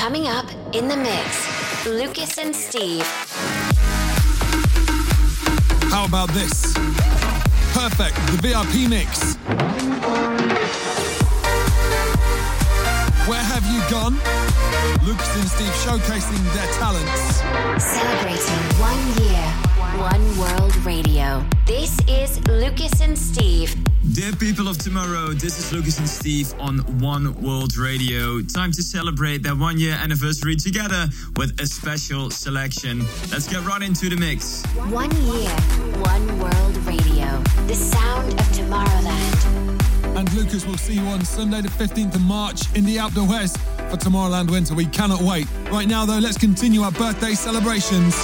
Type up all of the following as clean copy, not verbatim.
Coming up in the mix, Lucas and Steve. How about this? Perfect, the VIP mix. Where have you gone? Lucas and Steve showcasing their talents. Celebrating 1 year, One World Radio. This is Lucas and Steve. Dear people of tomorrow, this is Lucas and Steve on One World Radio. Time to celebrate their 1 year anniversary together with a special selection. Let's get right into the mix. 1 year, One World Radio. The sound of Tomorrowland. And Lucas, will see you on Sunday the 15th of March in the Outdoor West for Tomorrowland Winter. We cannot wait. Right now though, let's continue our birthday celebrations.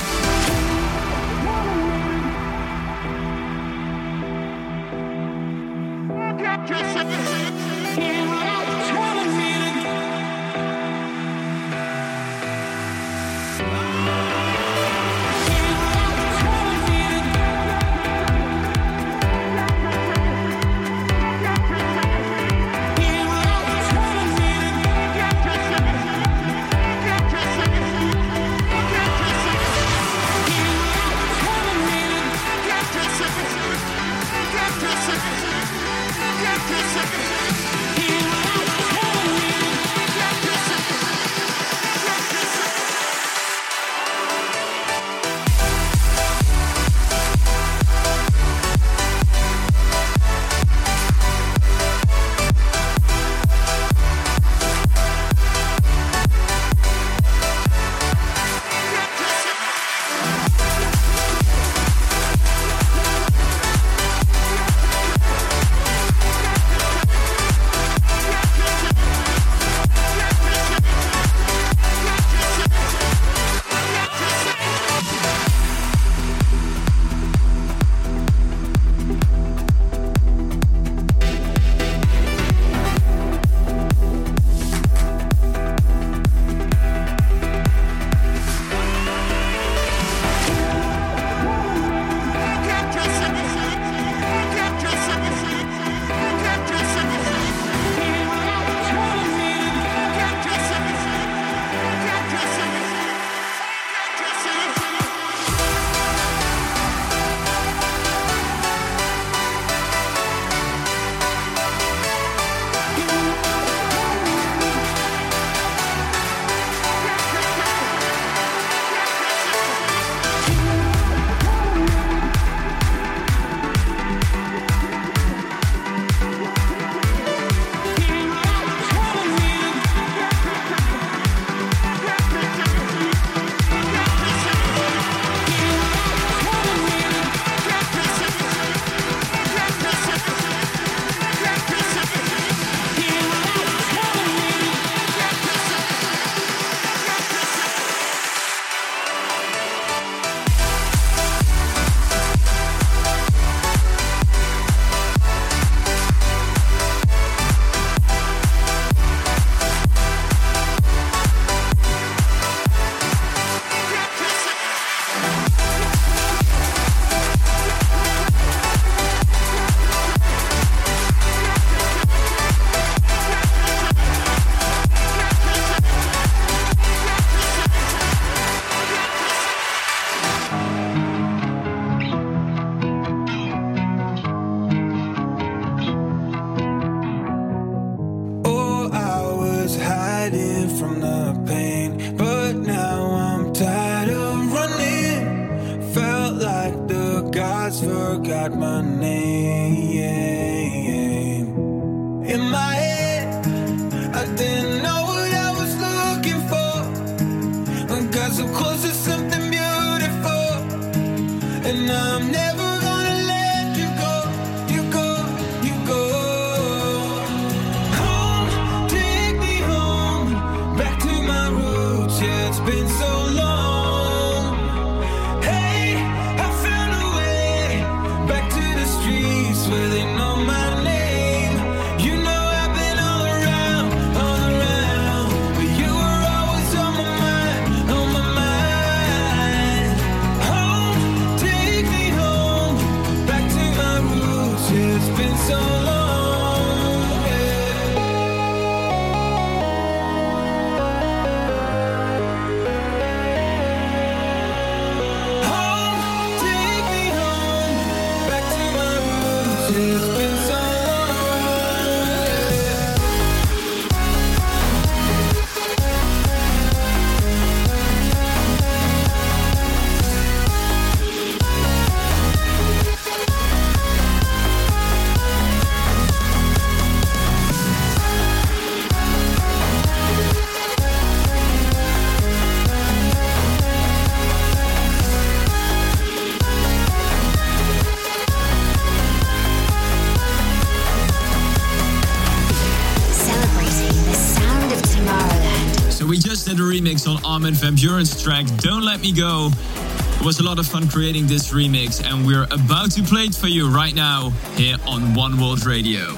did a remix on Armin van Buuren's track Don't Let Me Go. It was a lot of fun creating this remix, and we're about to play it for you right now here on One World Radio.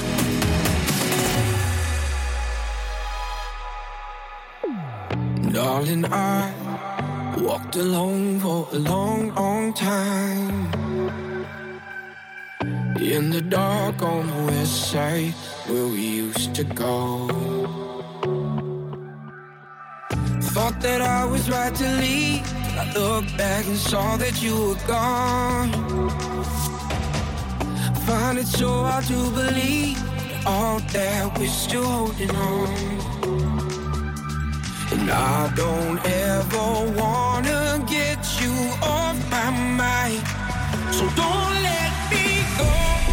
Darling, I walked alone for a long, long time, in the dark on the west side where we used to go. Thought that I was right to leave. I looked back and saw that you were gone. Find it so hard to believe that all that we're still holding on. And I don't ever wanna get you off my mind. So don't let me go.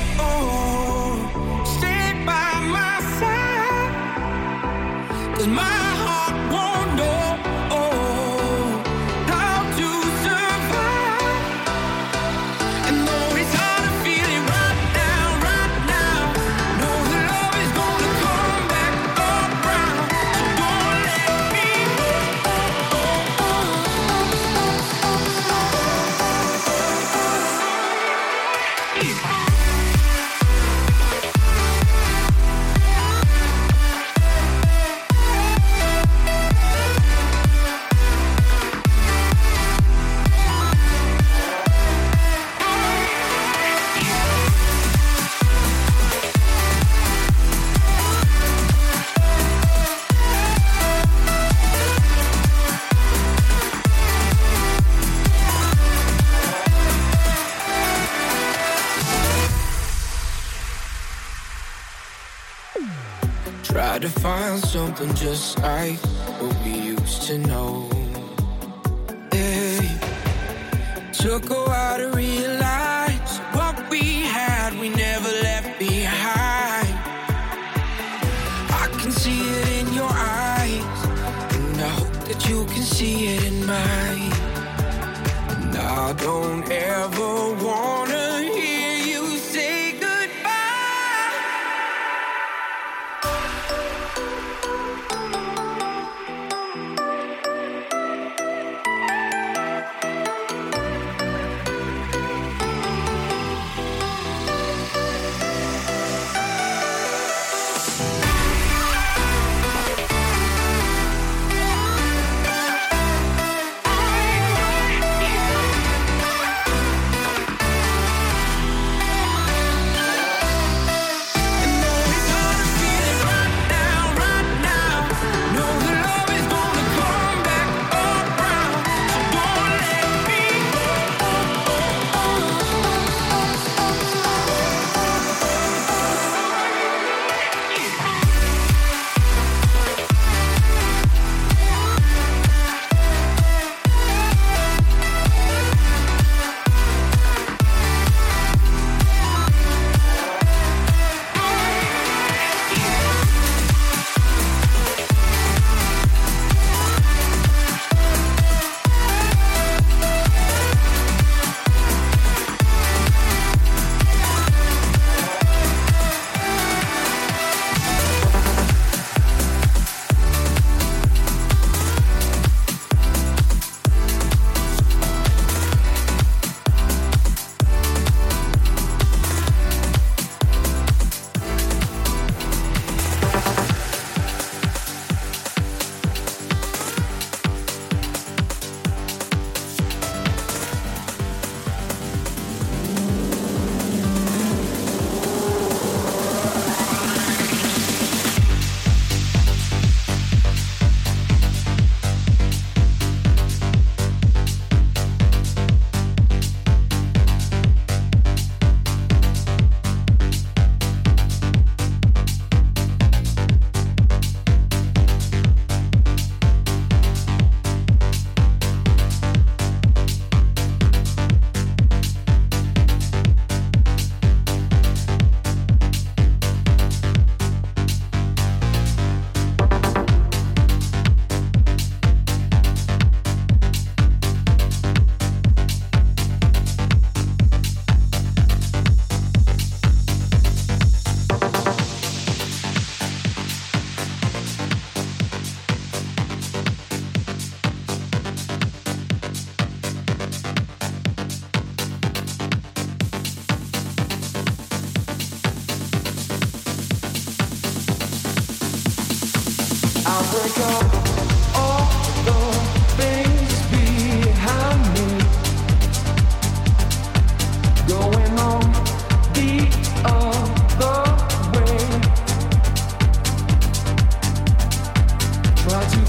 Stay by my side, 'cause my heart won't know how to survive. And though it's hard to feel it right now, know that love is gonna come back around. So don't let me go. Try to find something just like what we used to know. Hey, took a while to realize what we had, we never left behind. I can see it in your eyes, and I hope that you can see it in mine. And I don't ever wanna hear you say goodbye.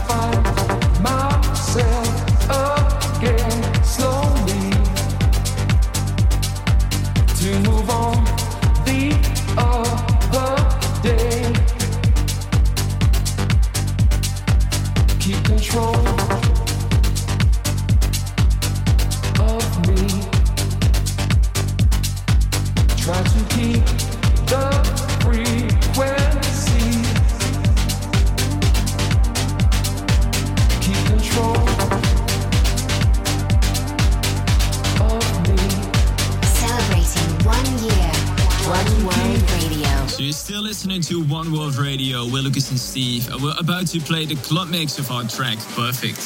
To One World Radio, we're Lucas and Steve, and we're about to play the club mix of our track, Perfect.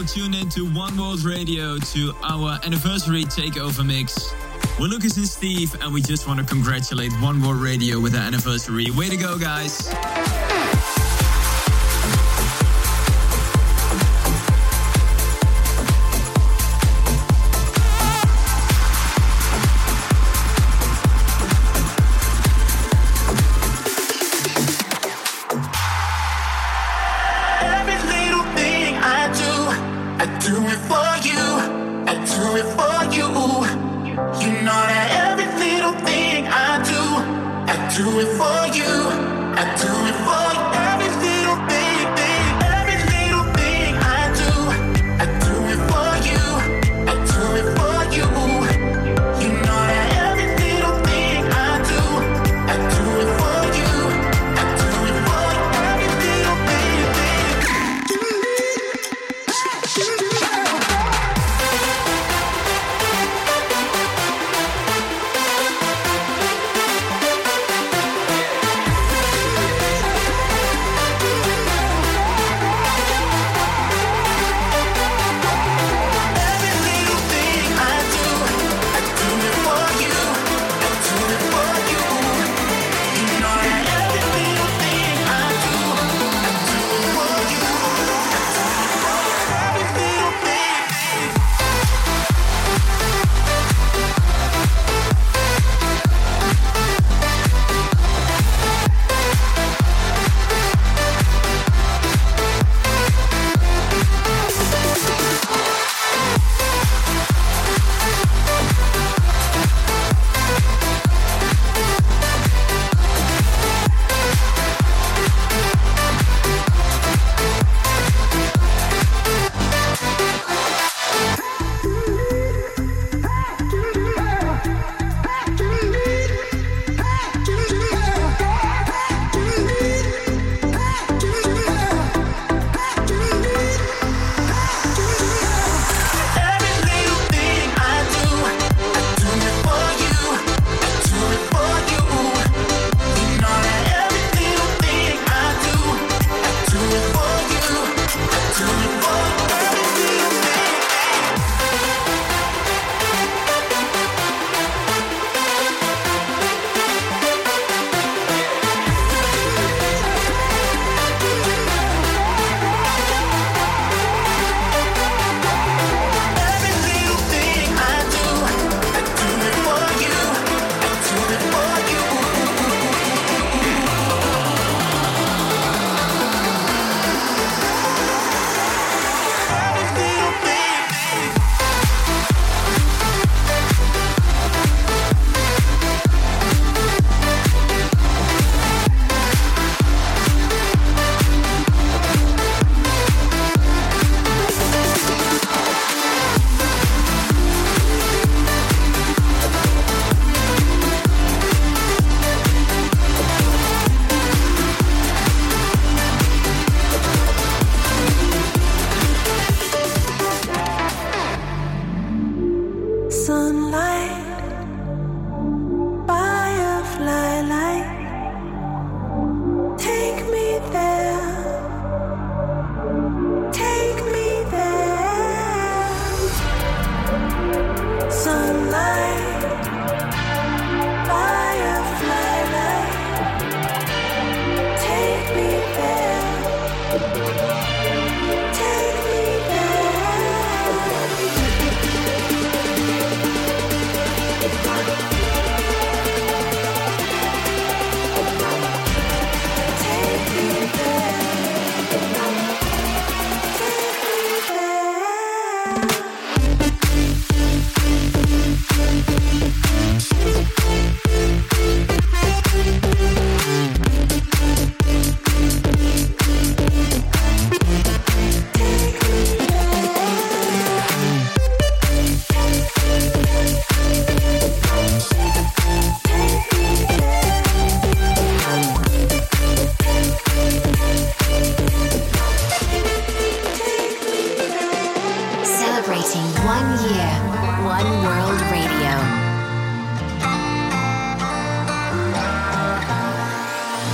tuned into One World Radio to our anniversary takeover mix. We're Lucas and Steve, and we just want to congratulate One World Radio with their anniversary. Way to go, guys.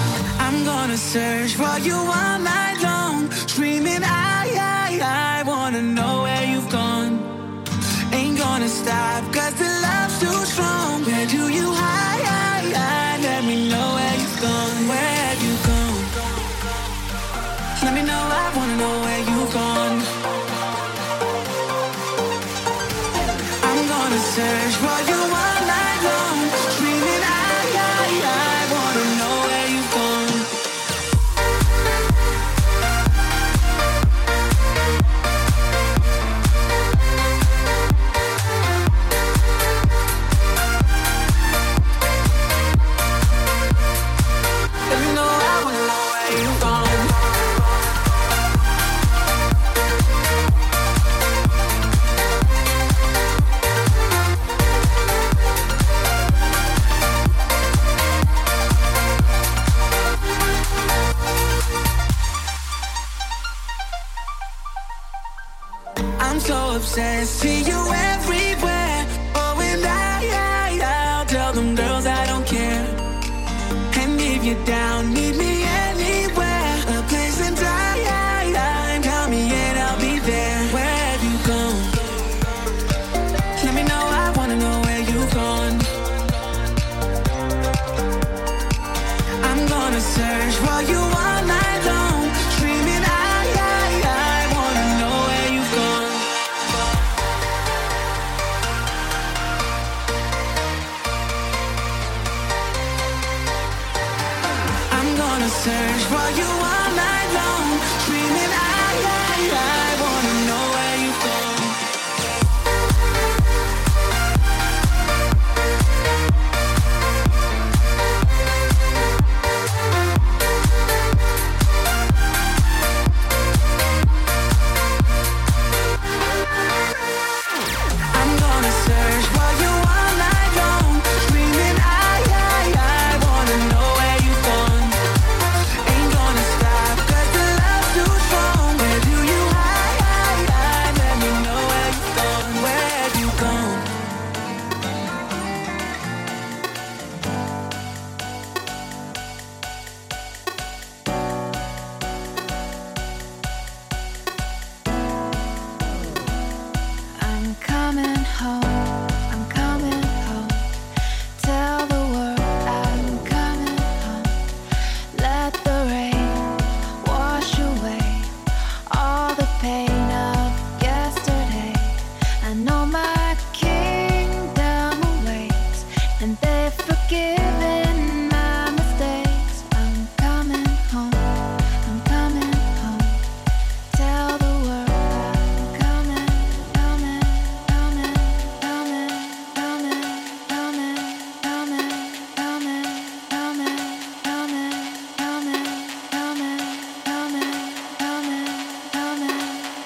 Search for you all night long, screaming I wanna know where you've gone. Ain't gonna stop, cause the love's too strong. Where do you hide? Let me know where you've gone. Where have you gone? Let me know, I wanna know where you've gone. I'm gonna search for you all night long, screaming I wanna know where you've gone. Let me know, I wanna know where you've gone. I'm so obsessed, see you everywhere. Oh, and I'll tell them girls I don't care. And if you're down, meet me anywhere. A place and time, tell me and I'll be there. Where have you gone? Let me know, I wanna know where you've gone. I'm gonna search for you all night long, screaming I wanna know where you've gone. I'm gonna search for you all night long, screaming I wanna know where you've gone. I'm gonna search for you all night long, screaming I wanna know where you've gone. Ain't gonna stop, cause the love's too strong. Where do you hide? Let me know where you've gone. Where have you gone? I'm coming home, I'm coming home. Tell the world I'm coming home. Let the rain wash away all the pain of yesterday. I know my kingdom awaits, and they've forgiven my mistakes. I'm coming home, I'm coming home. Tell the world I'm coming, coming, coming, coming, coming, coming, coming, coming, coming, coming, coming, coming, coming, coming, coming,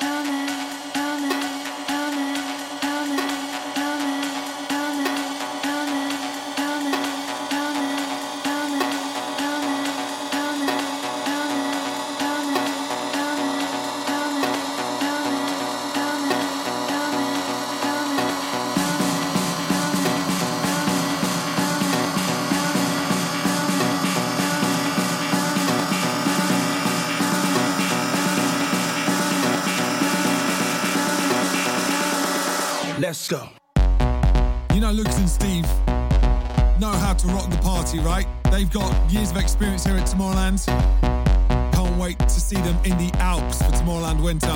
Let's go. You know, Lucas and Steve know how to rock the party, right? They've got years of experience here at Tomorrowland. Can't wait to see them in the Alps for Tomorrowland Winter.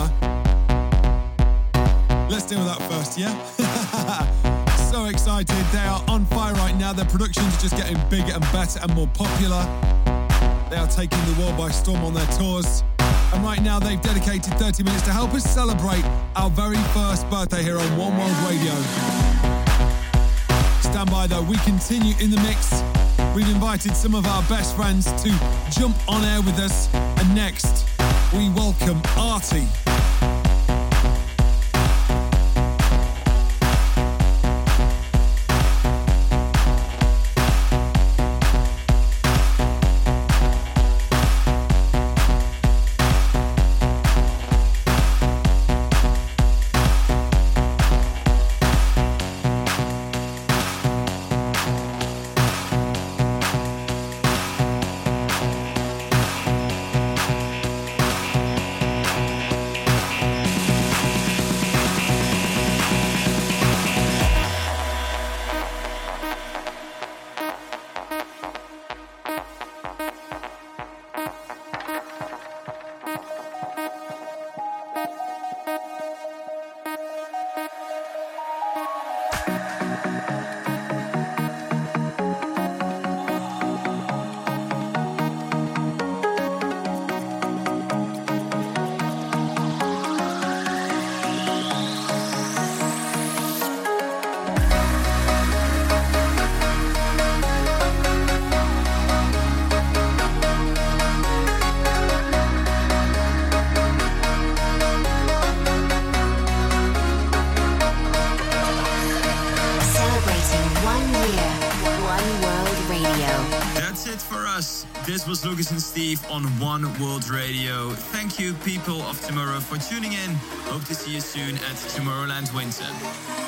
Let's deal with that first, yeah? So excited. They are on fire right now. Their productions are just getting bigger and better and more popular. They are taking the world by storm on their tours. And right now they've dedicated 30 minutes to help us celebrate our very first birthday here on One World Radio. Stand by though, we continue in the mix. We've invited some of our best friends to jump on air with us. And next, we welcome Artie. it for us. This was Lucas and Steve on One World Radio. Thank you, people of tomorrow, for tuning in. Hope to see you soon at Tomorrowland Winter.